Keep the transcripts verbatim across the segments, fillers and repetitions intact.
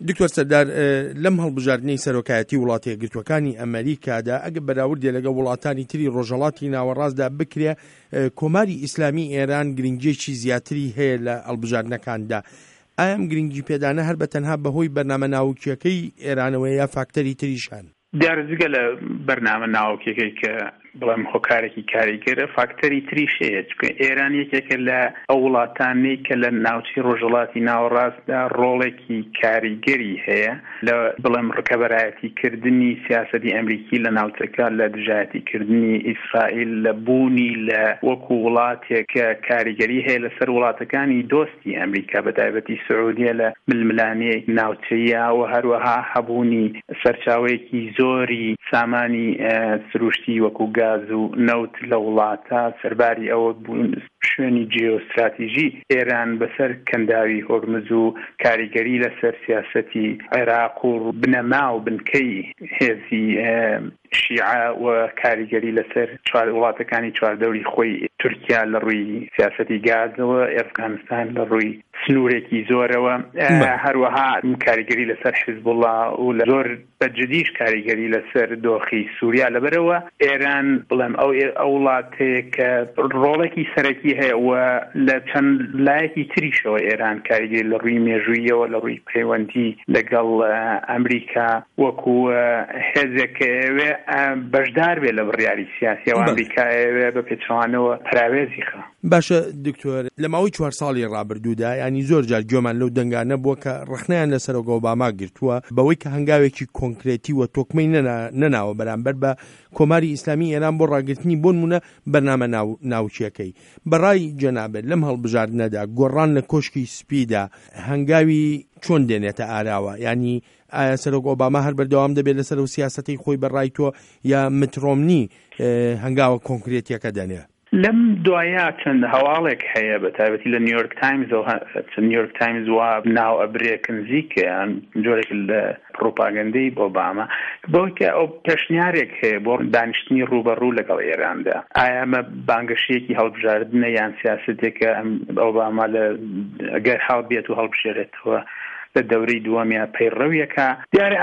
دکتۆر سەردار لەم هەڵبژاردنەی سەرۆکایەتی وڵاتە یەکگرتووەکانی ئەمریکادا ئەگە بەراوردێ لەگە وڵاتانی تری ڕۆژهەڵاتی ناوەڕاستدا بکرێ کۆماری ئیسلامی ئێران گرنگیەکی زیاتری هەیە لە هەڵبژاردنەکاندا. ئایا ئەم گرنگی پێدانە هەر بە تەنها بەهۆی بەرنامە ناوکیەکەی ئێرانەوە یا فاکتەری تریشان؟ دیارەجگە لە بەرنامە ناوکیەکەی کە بڵێم هۆکارێکی کاریگەرە فاکتەری تریش هەیە، چونکە ئێران یەکێکە لە ئەو وڵاتانەی کە لە ناوچەی ڕۆژهەڵاتی ناوەڕاستدا ڕۆڵێکی کاریگەری هەیە لە بڵێم ڕکەبەرایەتیکردنی سیاسەتی ئەمریکی لە ناوچەکە، لە دژایەتیکردنی ئیسرائیل، لە بوونی لە وەکو وڵاتێک کە کاریگەری هەیە لەسەر وڵاتەکانی دۆستی ئەمریکا بەتایبەتی سعودیە لە ململانەی ناوچەیە و هەروەها هەبوونی سەرچاوەیەکی زۆری سامانی سروشتی وەکو گاز و نەوت لە وڵاتە سەرباری ئەوە بوون شوێنی جیۆستراتیژی ئێران بەسەر کەنداوی هۆرمز و کاریگەری لەسەر سیاسەتی عێراق و بنەما و بنکەی هێزی شیعە و کاریگەری لەسەر چوار وڵاتەکانی چواردەوری خۆی تورکیا لە ڕووی سیاسەتی گازەوە، ئەفغانستان لە ڕووی سنوورێکی زۆرەوە، هەروەها کاریگەری لەسەر حیزبوڵڵا و لە زۆر بەجددیش کاریگەری لەسەر دۆخی سووریا. لەبەرەوە ئێران بڵێم ئەو ئەو وڵاتەیە کە ڕۆڵێکی سەرەکی هەیە و لە چەند لایەکی تریشەوە ئێران کاریگەری لە ڕووی مێژوویەوە لە ڕووی پەیوەندی لەگەڵ ئەمریکا وەکو هێزێکە ئەوێ بەشدار بێ لە بڕیاری سیاسی و ئەمریکا ئەوێ بە پێچەوانەوە پراوێزی خە. باشە دکتۆر، لە ماوەی چوار ساڵی ڕابردوودا ینی زۆر جار گوێمان لەو دەنگانە بووە کە ڕخنەیان لەسەر ئۆباما گرتووە بەوەی کە هەنگاوێکی کۆنکرێتی و تۆکمەی نەناوە بەرامبەر بە کۆماری ئیسلامی ئێران بۆ ڕاگررتنی بۆ نمونە بەرنامە ناوچیەکەی. بەڕای جەنابێت لەم هەڵبژاردنەدا گۆڕان لە کۆشکی سپیدا هەنگاوی چۆن دێنێتە ئاراوە؟ ینی ئایا سەرۆک ئۆباما هەر بەردەوام دەبێت لەسەر و سیاسەتی خۆی بەڕای تۆ یا مترۆمنی هەنگاوە کۆنکرێتیەکە دەنێ؟ لەم دوایە چەند هەواڵێک هەیە بەتایبەتی لە نیویۆرک تایمز و نیویۆرک تایمز و ناو ئەبرێک نزیکیان جۆرێک لە پرۆپاگەندەی ئۆباما بۆی کە ئەو پێشنیارێک هەیە بۆ دانیشتنی ڕوبەڕوو لەگەڵ ئێراندا. ئایا ئەمە بانگەشەیەکی هەڵبژاردنە یان سیاسەتێکە ئۆباما لە ئەگەر هەڵ بێت و هەڵبژێرێتەوە لە دەورەی دووەمیە پەیڕەویەکە؟ دیارە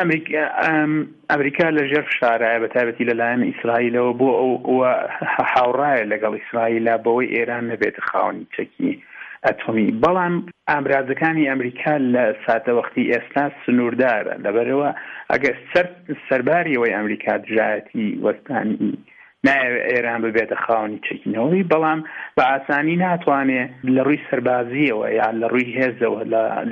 ئەمریکا لە ژێر فشارایە بەتایبەتی لەلایەن ئیسرائیلەوە بۆ ئەو هاوڕایە لەگەڵ ئیسرائیلە بەوەی ئێران نەبێتە خاوەنی چەکی ئەتۆمی. بەڵام ئامرازەکانی ئەمریکا لە ساتەوەختی ئێستا سنووردارە، لەبەرەوە ئەگەر سەرباری ئەوەی ئەمریکا دژایەتی وەستانی نایەوێت ئێران ببێتە خاوەنی چەکینەوەی، بەڵام بە ئاسانی ناتوانێت لە ڕووی سەربازیەوە یان لە ڕووی هێزەوە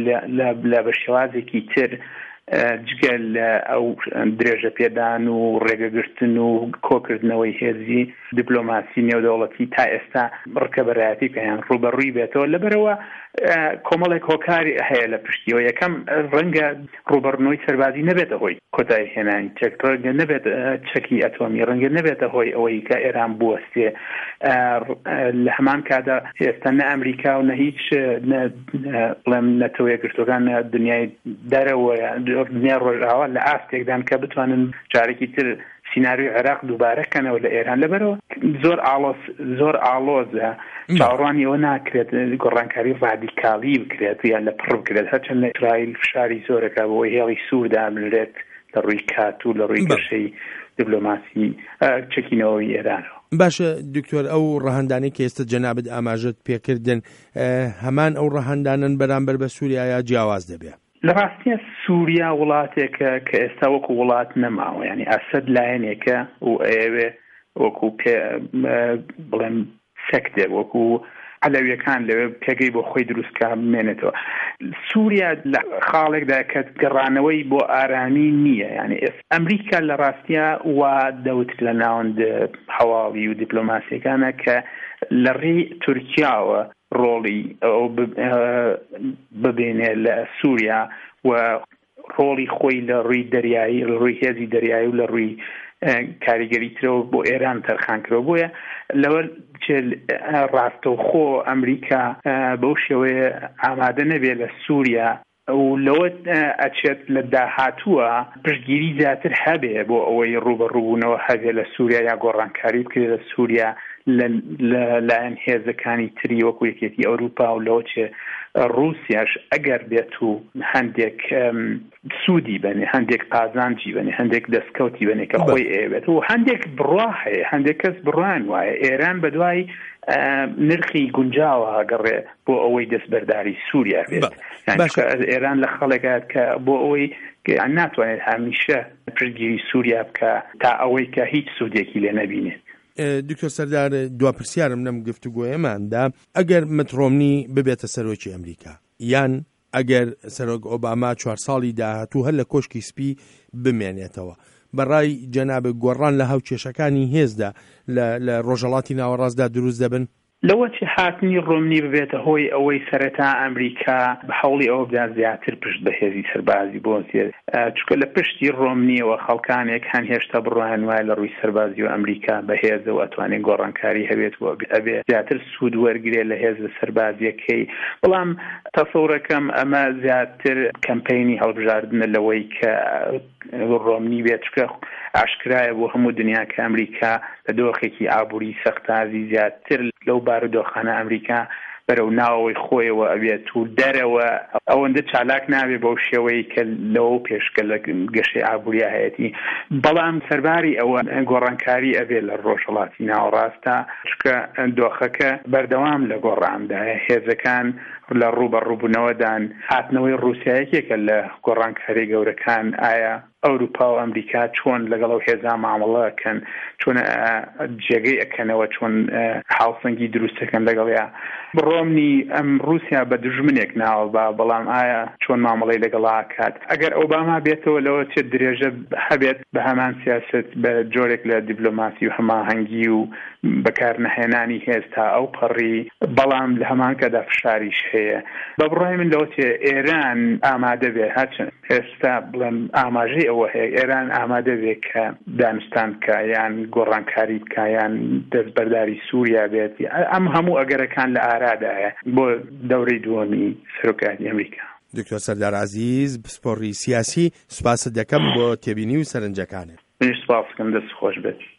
لە بە شێوازێکی تر جگەل ئەو درێژە پێدان و ڕێگەگرتن و کۆکردنەوەی هێزی دیپلۆماسی نێودەوڵەتی تا ئێستا ڕکەبەرایەتی پێیان ڕوبەڕووی بێتەوە. لەبەرەوە کۆمەڵێک هۆکاری هەیە لە پشتیەوە. یەکەم ڕەنگە ڕوبەڕنەوەی سەربازی نەبێتە هۆی کۆتایی هێنانی چەک، ڕەنگە نەبێت چەکی ئەتۆمی، ڕەنگە نەبێتە هۆی ئەوەی کە ئێران بوەستێ. لە هەمان کادا ئێستا نە ئەمریکا و نە هیچ بڵێم نەتەوە یەکگرتووەکان دنیای دەرەوە دنیا ڕۆژئاوا لە ئاستێکدان کە بتوانن جارێکی تر سیناریۆی عێراق دووبارەکەنەوە لە ئێران. لەبەرەوە زۆر ئاڵۆز زۆر ئاڵۆزە، چاوەڕوانی ئەوە ناکرێت گۆڕانکاری ڕادیکاڵی بکرێت یان لە پڕ بکرێت. هەرچەند لە ئیسرائیل فشاری زۆرەکە بۆی هێڵی سووردا بنرێت لە ڕووی کات و لە ڕووی گەشەی دیپلۆماسی چەکینەوەی ئێرانەوە. باشە دکتۆر، ئەو ڕەهەندانەی کە ئێستا جەنابەت ئاماژەت پێکردن هەمان ئەو ڕەهەندانن بەرامبەر بە سووریا یا جیاواز دەبێت؟ لە ڕاستیە سووریا وڵاتێکە کە ئێستا وەکو وڵات نەماوە، ینی ئەسەد لایەنێکە و ئەوێ وەکو بڵێم سەکتێ وەکو عەلەویەکان لەوێ پێگەی بۆ خۆی دروستکە بمێنێتەوە. سووریا لە خاڵێکدا کە گەڕانەوەی بۆ ئارامی نییە. یعنی ئەمریکا لە ڕاستیە وا دەوت لە ناوەند هەواڵی و دیپلۆماسیەکانە کە لە ڕێی تورکیاوە ڕۆڵی ئەو ببێنێ لە سووریا و ڕۆڵی خۆی لە ڕووی دەریایی لە ڕووی هێزی دەریایی و لە ڕووی کاریگەری ترەوە بۆ ئێران تەرخان کرەوە. بۆیە لەوە ڕاستەوخۆ ئەمریکا بەو شێوەیە ئامادە نەبێت لە سووریا و لەوە ئەچێت لە داهاتووە پشتگیری زیاتر هەبێ بۆ ئەوەی ڕوبەڕووبوونەوە هەبێ لە سووریا یا گۆڕانکاری بکرێت لە سووریا لەلایەن هێزەکانی تری وەکو یەکێتی ئەوروپا و لەوچێ رووسیاش ئەگەر بێت و هەندێک سوودی بنێ هەندێک قازانجی بنێ هەندێک دەستکەوتی بنێ کە خۆی ئێوێت و هەندێک بڕوا هەیە هەندێک کەس بڕوان وایە ئێران بەدوای نرخی گونجاوە هەگەڕێ بۆ ئەوەی دەستبەرداری سووریا بێت ئێران لە خەڵێکات کە بۆ ئەوەی ناتوانێت هەمیشە پشتگیری سووریا بکە تا ئەوەی کە هیچ سوودێکی لێ نەبینێت. دکتۆر سەردار دواپرسیارم لەم گفتوگۆیەماندا ئەگەر مت ڕۆمنی ببێتە سەرۆکی ئەمریکا یان ئەگەر سەرۆک ئۆباما چوار ساڵی داهاتوو هەر لە کۆشکی سپی بمێنێتەوە بەڕای جەنابێت گۆڕان لە هاوکێشەکانی هێزدا لە ڕۆژهەڵاتی ناوەڕاستدا دروست دەبن؟ لەوەتی هاتنی ڕۆمنی ببێتە هۆی ئەوەی سەرەتا ئەمریکا بە هەوڵی ئەوە بدا زیاتر پشت بە هێزی سەربازی بۆ زیێت چونکە لە پشتی ڕۆمنیەوە خەڵکانێک هەن هێشتا بڕوان وایە لە ڕووی سەربازی و ئەمریکا بە هێزە و ئەتوانێت گۆڕانکاری هەبێت و ئەبێ زیاتر سوود وەرگرێت لە هێزە سەربازیەکەی بەڵام تەسەوڕەکەم ئەمە زیاتر کەمپەینی هەڵبژاردنە لەوەی کە ڕۆمنی بێت چکە ئاشکرایە بۆ هەموو دنیا کە ئەمریکا لە دۆخێکی ئابووری سەختازی زیاتر لەو بارودۆخانە ئەمریکا بەرەو ناوەوەی خۆیەوە ئەبێت و دەرەوە ئەوەندە چالاک نابێت بەو شێوەیە کە لەوە پێشکە لە گەشەی ئابووری هەیەتی بەڵام سەرباری ئەوە گۆڕانکاری ئەبێت لە ڕۆژهەڵاتی ناوەڕاستە چکە دۆخەکە بەردەوام لە گۆڕاندایە هێزەکان لە ڕوو بە ڕووبوونەوەدان هاتنەوەی رووسایەکێکە لە گۆڕانکاری گەورەکان ئایا ئەوروپا و ئەمریکا چۆن لەگەڵ ئەو هێزا مامەڵەکەن چۆن جێگەی ئەکەنەوە چۆن هاوسەنگی دروستەکەن لەگەڵیا ڕۆمنی ئەم رووسیا بە دژمنێک ناوە بە بەڵام ئایا چۆن مامەڵەی لەگەڵا کات ئەگەر ئۆباما بێتەوە لەوە چێت درێژە هەبێت بە هەمان سیاست بە جۆرێک لە دیبلۆماسی و هەماهەنگی و بەکارنەهێنانی هێز تا ئەو پەڕی بەڵام لە هەمان کەدا فشاریش هەیە بە بڕای من لەوتێ ئێران ئامادە بێ هەرچەند ئێستا بڵێم ئاماژەی ئەوە هەیە ئێران ئامادە بێ کە دانستان بکە یان گۆڕانکاری بکە یان دەستبەرداری سووریا بێت ئەم هەموو ئەگەرەکان لە ئارادایە بۆ دەورەی دووەمی سەرۆکایەتی ئەمریکا. دکتۆر سەردار عەزیز پسپۆڕی سیاسی سوپاست دەکەم بۆ تێبینی و سەرنجەکانت. منیش سوپاس دەکەم دەست خۆش بێت.